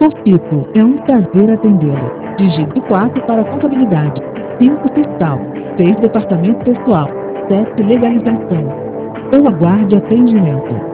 Cofito, é um prazer atendê-lo. Digite 4 para contabilidade, 5 fiscal, 6 departamento pessoal, 7 legalização. Ou aguarde atendimento.